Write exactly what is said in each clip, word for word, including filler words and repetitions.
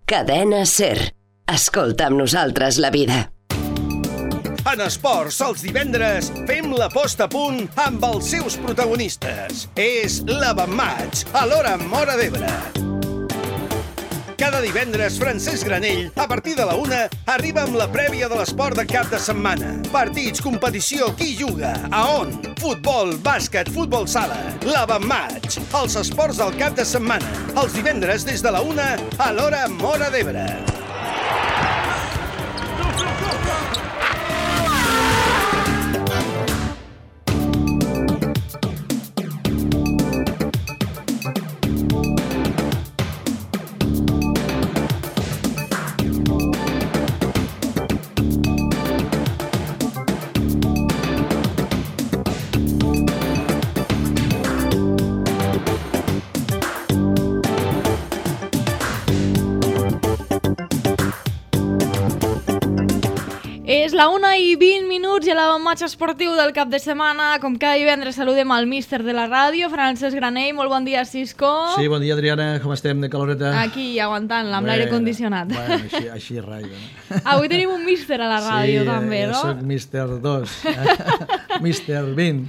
Cadena SER. Escolta amb nosaltres la vida. En esports, els divendres, fem la posta a punt amb els seus protagonistes. És l'Avantmatch, a l'hora Móra d'Ebre. Cada divendres, Francesc Granell, a partir de la una, arriba amb la prèvia de l'esport de cap de setmana. Partits, competició, qui juga, a on? Futbol, bàsquet, futbol sala. L'Avantmatch, els esports del cap de setmana. Els divendres des de la una, a l'hora Móra d'Ebre. És la una i vint minuts i a l'Avantmatch esportiu del cap de setmana. Com cada divendres saludem al míster de la ràdio, Francesc Granell. Molt bon dia, Cisco. Sí, bon dia, Adriana. Com estem de caloreta? Aquí, aguantant-la, amb bueno, l'aire condicionat. Bueno, així, així rai. No? Avui tenim un míster a la ràdio, sí, també, no? Sí, jo soc míster dos. míster vint.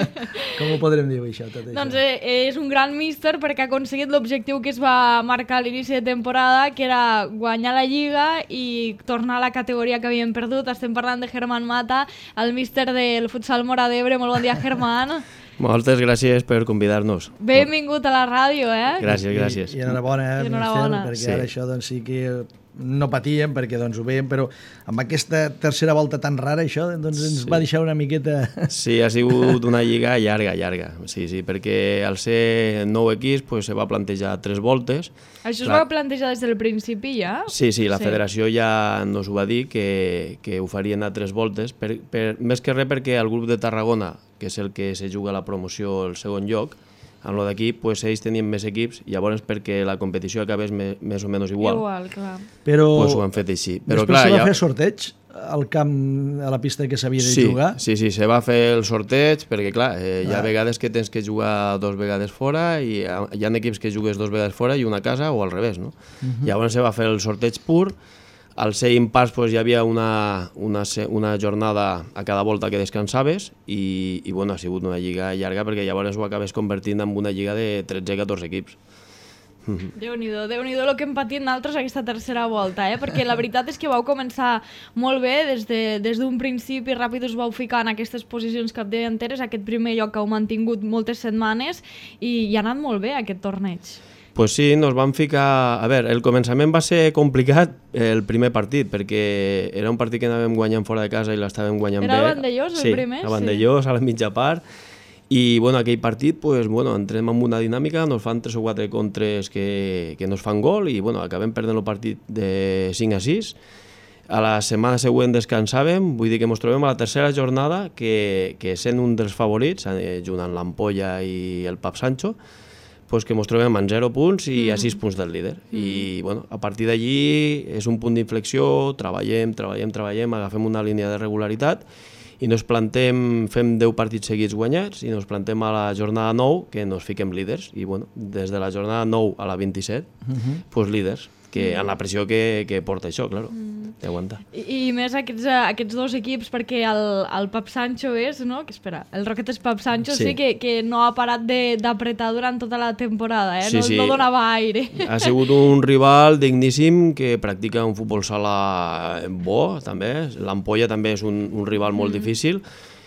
Com ho podrem dir, això, tot això? Doncs eh, és un gran míster perquè ha aconseguit l'objectiu que es va marcar a l'inici de temporada, que era guanyar la Lliga i tornar a la categoria que havíem perdut. Estem parlant de Germán Mata, el míster del futsal Móra d'Ebre. Molt bon dia, Germán. Moltes gràcies per convidar-nos. Benvingut a la ràdio, eh? Gràcies, gràcies. I, i enhorabona, eh, I enhorabona. míster, perquè sí. ara això doncs, sí que no patíem, perquè doncs, ho veiem, però amb aquesta tercera volta tan rara, això doncs, ens Sí. va deixar una miqueta... Sí, ha sigut una lliga llarga, llarga. Sí, sí, perquè al ser nou equips pues, se va plantejar tres voltes. Això es Clar. va plantejar des del principi, ja? Sí, sí, la Sí. federació ja nos ho va dir, que, que ho farien a tres voltes, per, per, més que res perquè el grup de Tarragona, que és el que se juga la promoció al segon lloc, amb lo d'aquí, pues, ells tenien més equips, llavors perquè la competició acabés me, més o menys igual, Igual, clar. Però pues, ho han fet així. Però, després clar, se va ja... fer sorteig al camp, a la pista que s'havia de sí, jugar. Sí, sí, se va fer el sorteig, perquè clar, eh, hi ha Ah. vegades que tens que jugar dos vegades fora i hi ha, hi ha equips que jugues dos vegades fora i una a casa o al revés, no? Uh-huh. Llavors se va fer el sorteig pur. Al ser impars pues, hi havia una, una, una jornada a cada volta que descansaves i, i bueno, ha sigut una lliga llarga perquè llavors ho acabes convertint en una lliga de tretze a catorze equips. Déu-n'hi-do, Déu-n'hi-do el que hem patit nosaltres aquesta tercera volta, eh? Perquè la veritat és que vau començar molt bé, des de, des d'un principi ràpid us vau ficar en aquestes posicions capdavanteres, aquest primer lloc que heu mantingut moltes setmanes i, i ha anat molt bé aquest torneig. Pues sí, nos vam ficar... A veure, el començament va ser complicat el primer partit, perquè era un partit que anàvem guanyant fora de casa i l'estàvem guanyant Era bé. a Vandellós, el sí, primer? Sí, a Vandellós, sí. A la mitja part. I bueno, aquell partit, pues, bueno, entrem en una dinàmica, nos fan tres o quatre contres que, que nos fan gol i bueno, acabem perdent el partit de cinc a sis. A la setmana següent descansàvem, vull dir que ens trobem a la tercera jornada, que, que sent un dels favorits, eh, junt amb l'Ampolla i el Pap Sancho, pues que ens trobem en zero punts i mm. a sis punts del líder. Mm. I bueno, a partir d'allí és un punt d'inflexió, treballem, treballem, treballem, agafem una línia de regularitat i nos plantem, fem deu partits seguits guanyats i nos plantem a la jornada nou que nos fiquem líders. I bueno, des de la jornada nou a la vint-i-set, mm-hmm. pues líders, que en la pressió que, que porta això, claro, mm. d'aguantar. I, I més aquests, aquests dos equips, perquè el, el Pap Sancho és, no? Que espera, el Roquetes Pap Sancho sí, sí que, que no ha parat d'apretar durant tota la temporada, eh? Sí, no, sí. no donava aire. Ha sigut un rival digníssim que practica un futbol sala bo, també. L'Ampolla també és un, un rival molt mm. difícil.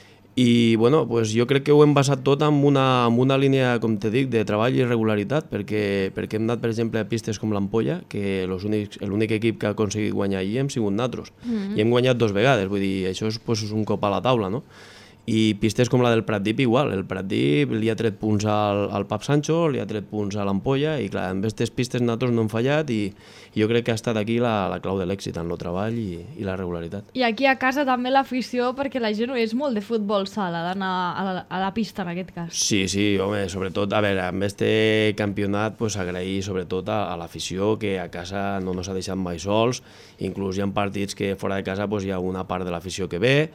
I bueno, pues jo crec que ho hem basat tot en una, en una línia, com te dic, de treball i regularitat, perquè, perquè hem anat, per exemple, a pistes com l'Ampolla, que l'únic equip que ha aconseguit guanyar allí hem sigut nosaltres. Mm-hmm. I hem guanyat dos vegades, vull dir, això és, pues, és un cop a la taula, no? I pistes com la del Pratdip igual, el Pratdip li ha tret punts al, al Pap Sancho, li ha tret punts a l'Ampolla i clar, amb aquestes pistes nosaltres no hem fallat i, i jo crec que ha estat aquí la, la clau de l'èxit en el treball i, i la regularitat. I aquí a casa també l'afició, perquè la gent és molt de futbol sala, d'anar a, la, a la pista en aquest cas. Sí, sí, home, sobretot, a veure, amb este campionat pues, agrair sobretot a, a l'afició que a casa no ens ha deixat mai sols, inclús hi ha partits que fora de casa pues, hi ha una part de l'afició que ve.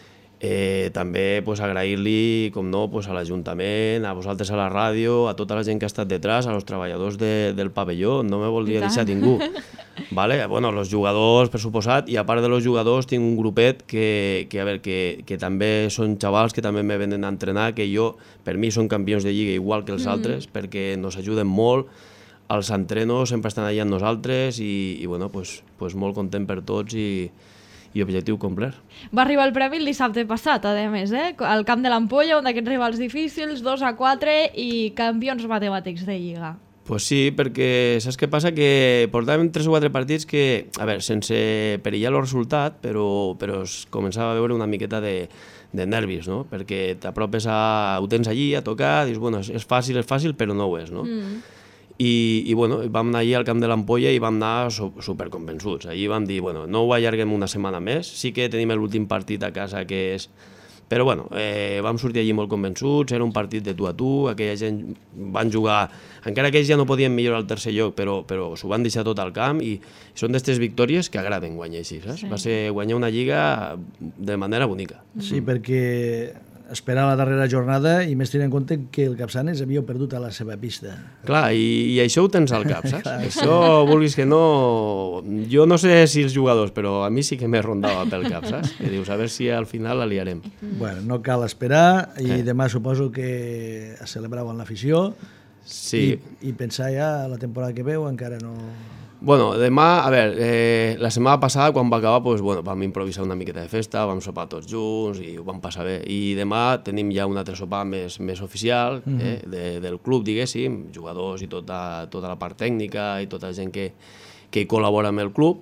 Eh, també pues, agrair-li, com no, pues, a l'Ajuntament, a vosaltres a la ràdio, a tota la gent que ha estat detrás, a los treballadors de, del pavelló, no me voldria deixar ningú. Vale? Bueno, els jugadors, per suposat, i a part de los jugadors tinc un grupet que, que, a veure, que, que també són xavals que també me venen a entrenar, que jo, per mi són campions de lliga igual que els mm. altres, perquè nos ajuden molt, els entrenos sempre estan allà amb nosaltres i, i bueno, pues, pues molt content per tots i, i objectiu complert. Va arribar el premi el dissabte passat, a més, eh? Al camp de l'Ampolla, un d'aquests rivals difícils, dos a quatre i campions matemàtics de Lliga. Pues sí, perquè saps què passa? Que portàvem tres o quatre partits que, a veure, sense perillar el resultat, però, però es començava a veure una miqueta de, de nervis, no? Perquè t'apropes a... ho tens allí a tocar, dius, bueno, és fàcil, és fàcil, però no ho és, no? Mm. I, i bueno, vam anar allí al camp de l'Ampolla i vam anar superconvençuts. Allí vam dir, bueno, no ho allarguem una setmana més, sí que tenim l'últim partit a casa que és... Però bueno, eh, vam sortir allí molt convençuts, era un partit de tu a tu, aquella gent van jugar, encara que ells ja no podien millorar el tercer lloc, però, però s'ho van deixar tot al camp i són d'aquestes victòries que agraden guanyar així, saps? Sí. Va ser guanyar una lliga de manera bonica. Sí, perquè esperar la darrera jornada i més tenint en compte que el Capçanes havia perdut a la seva pista. Clar, i, i això ho tens al cap, saps? Això, vulguis que no... Jo no sé si els jugadors, però a mi sí que m'he rondava pel cap, saps? Que dius, a veure si al final la liarem. Bueno, no cal esperar i eh. demà suposo que es celebrau amb l'afició sí. i, i pensar ja la temporada que veu encara no... Bueno, demà, a veure, eh, la setmana passada quan va acabar pues, bueno, vam improvisar una miqueta de festa, vam sopar tots junts i ho vam passar bé. I demà tenim ja un altre sopar més, més oficial eh, mm-hmm. de, del club, diguéssim, jugadors i tota, tota la part tècnica i tota la gent que, que col·labora amb el club.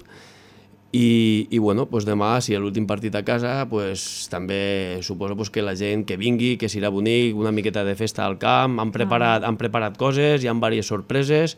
I, i bueno, pues demà, si és l'últim partit a casa, pues, també suposo pues, que la gent que vingui, que serà bonic, una miqueta de festa al camp, han preparat, han preparat coses, hi ha diverses sorpreses,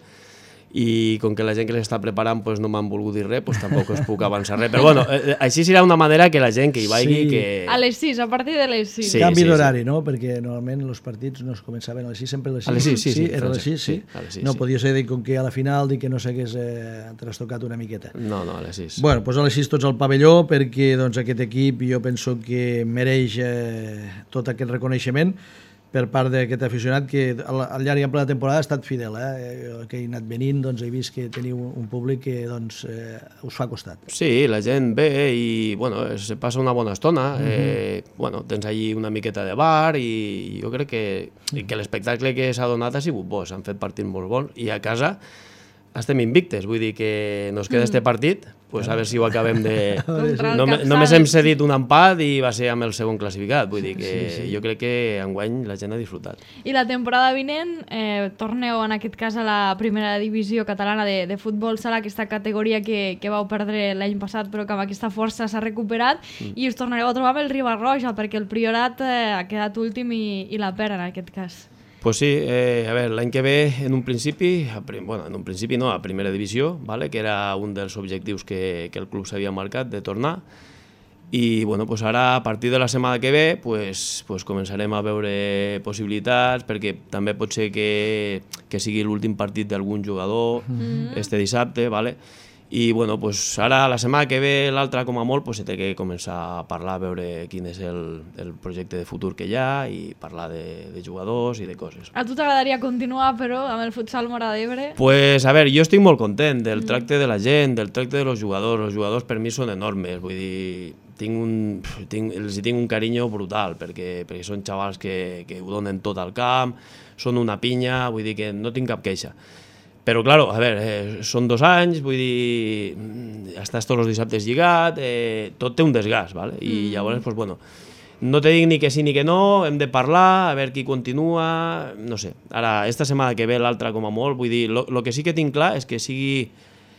i com que la gent que les està preparant pues, no m'han volgut dir res, pues, tampoc us puc avançar res. Però bueno, eh, així serà una manera que la gent que hi vagi... Sí. Que... A les sis, a partir de les sis. Sí, canvi sí, d'horari, sí. no? Perquè normalment els partits no es començaven a les sis, sempre a les sis. A les sis, sí, sí. sí era a les sis, sí. sí, a les sis, no sí. podia ser com que a la final dir que no s'hagués eh, trastocat una miqueta. No, no, a les sis. Bueno, doncs a les sis tots al pavelló perquè doncs, aquest equip jo penso que mereix eh, tot aquest reconeixement per part d'aquest aficionat que al, al llarg i ample de la temporada ha estat fidel. Eh? Que he anat venint, doncs, he vist que teniu un públic que doncs, eh, us fa costat. Sí, la gent ve i bueno, se passa una bona estona. Mm-hmm. eh, bueno, tens allí una miqueta de bar i jo crec que, que l'espectacle que s'ha donat ha sigut bo. S'han fet partits molt bons i a casa estem invictes, vull dir que nos queda mm. este partit, pues a veure si ho acabem de... No, només hem cedit un empat i va ser amb el segon classificat, vull dir que sí, sí. Jo crec que enguany la gent ha disfrutat. I la temporada vinent eh, torneu en aquest cas a la primera divisió catalana de, de futbol sala, aquesta categoria que, que vau perdre l'any passat però que amb aquesta força s'ha recuperat mm. i us tornareu a trobar amb el Riba-roja perquè el Priorat eh, ha quedat últim i, i la perd en aquest cas. Pues sí, eh, a veure, l'any que ve, en un principi, a prim, bueno, en un principi no, a primera divisió, vale? Que era un dels objectius que, que el club s'havia marcat de tornar, i bueno, pues ara, a partir de la setmana que ve, pues, pues començarem a veure possibilitats, perquè també pot ser que, que sigui l'últim partit d'algun jugador mm. este dissabte, vale? I bueno, pues ara la setmana que ve, l'altra com a molt, pues, se té que començar a parlar, a veure quin és el, el projecte de futur que hi ha i parlar de, de jugadors i de coses. A tu t'agradaria continuar, però, amb el futsal Móra d'Ebre? Pues, a veure, jo estic molt content del mm. tracte de la gent, del tracte de los jugadors. Els jugadors per mi són enormes, vull dir, tinc un, tinc, els tinc un carinyo brutal, perquè, perquè són xavals que, que ho donen tot al camp, són una pinya, vull dir que no tinc cap queixa. Però, clar, a veure, eh, són dos anys, vull dir, estàs tots els dissabtes lligat, eh, tot té un desgast, ¿vale? I mm. llavors, pues, bueno, no te dic ni que sí ni que no, hem de parlar, a veure qui continua, no sé. Ara, esta setmana que ve l'altra com a molt, vull dir, el que sí que tinc clar és que sigui,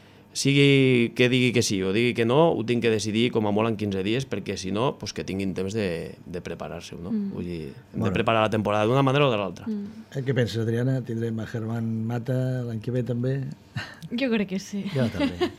sigui que digui que sí o digui que no, ho tinc que decidir com a molt en quinze dies, perquè si no, pues, que tinguin temps de, de preparar-se, no? Mm. Vull dir, hem bueno. de preparar la temporada d'una manera o de l'altra. Mm. Eh, què penses, Adriana? Tindrem a Germán Mata l'any que ve també? Jo crec que sí. Jo també.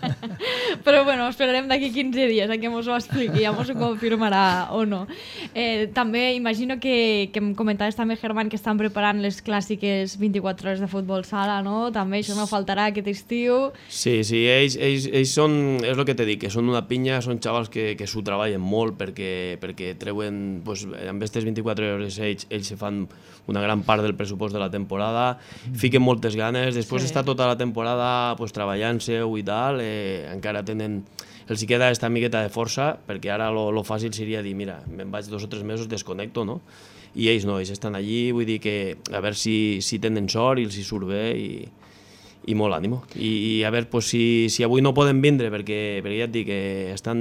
Però bueno, esperarem d'aquí quinze dies a que mos ho expliqui, ja mos ho confirmarà o no. Eh, també imagino que, que em comentaves també, Germán, que estan preparant les clàssiques vint-i-quatre hores de futbol sala, no? També això no faltarà aquest estiu. Sí, sí. sí, ells, ells, ells són, és el que t'he dit, que són una pinya, són xavals que, que s'ho treballen molt perquè, perquè treuen, pues, amb aquestes vint-i-quatre hores ells, ells se fan una gran part del pressupost de la temporada, fiquen moltes ganes, després sí. Està tota la temporada pues, treballant-se-ho i tal, eh, encara tenen, els hi queda esta miqueta de força, perquè ara lo, lo fàcil seria dir, mira, me'n vaig dos o tres mesos, desconnecto, no? I ells no, ells estan allí, vull dir que a veure si, si tenen sort i els hi surt bé i... i molt ànimo. I, i a veure pues, si, si avui no poden vindre, perquè, perquè ja et dic que estan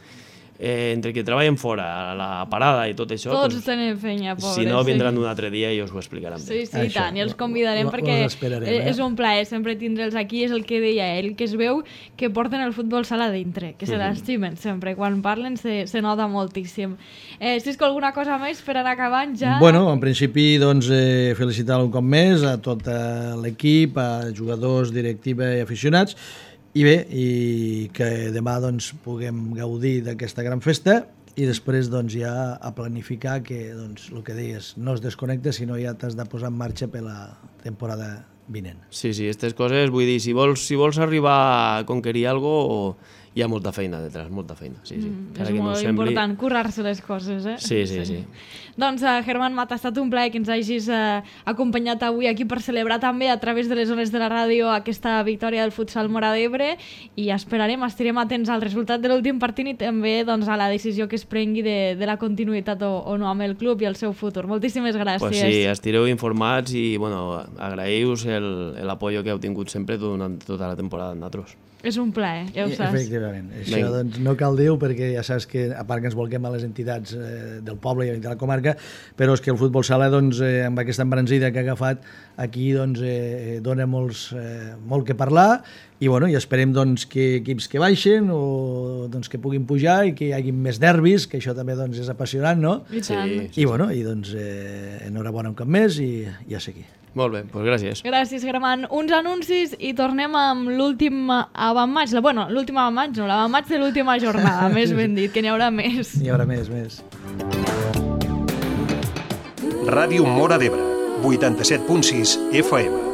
eh, entre que treballen fora, la parada i tot això... Tots pues, tenen feina, pobres. Si no, vindran sí. Un altre dia i us ho explicaran bé. Sí, sí, això, tant, i els convidarem ho, perquè eh? és un plaer sempre tindre'ls aquí, és el que deia ell, que es veu que porten el futbol sala dintre, que se l'estimen sempre, quan parlen se, se nota moltíssim. Eh, si és que alguna cosa més per anar acabant ja... Bueno, en principi, doncs, eh, felicitar un cop més a tot l'equip, a jugadors, directiva i aficionats, i bé, i que demà doncs, puguem gaudir d'aquesta gran festa i després doncs, ja a planificar que, doncs, el que deies, no es desconnecta, sinó ja t'has de posar en marxa per la temporada vinent. Sí, sí, aquestes coses, vull dir, si vols, si vols arribar a conquerir alguna cosa, hi ha molta feina detrás, molta feina. Sí, sí. Mm, és molt no sembli... important currar-se les coses, eh? Sí, sí, sí. Doncs, uh, Germán Mata, ha estat un plaer que ens hagis uh, acompanyat avui aquí per celebrar també a través de les zones de la ràdio aquesta victòria del futsal Móra d'Ebre i esperarem, estarem atents al resultat de l'últim partit i també doncs, a la decisió que es prengui de, de la continuïtat o, o no amb el club i el seu futur. Moltíssimes gràcies. Pues sí, estireu informats i bueno, agraïu-vos l'apoyo que heu tingut sempre durant tota la temporada amb nosaltres. És un plaer, ja ho saps. Efectivament. Això doncs, no cal dir-ho perquè ja saps que, a part que ens volquem a les entitats eh, del poble i de la comarca, però és que el futbol sala, doncs, eh, amb aquesta embranzida que ha agafat aquí, doncs, eh, dona molts, eh, molt que parlar i, bueno, i esperem doncs, que equips que baixen o doncs, que puguin pujar i que hi hagi més derbis, que això també doncs, és apassionant, no? I tant. Sí, I, bueno, i doncs, eh, enhorabona un cop més i, i a seguir. Molt bé, doncs gràcies. Gràcies, Germán. Uns anuncis i tornem amb l'últim avantmatch. Bueno, l'últim avantmatch no, l'avantmatch de l'última jornada, més ben dit, que n'hi haurà més. N'hi haurà més, més. Ràdio Móra d'Ebre, vuitanta-set punt sis F M.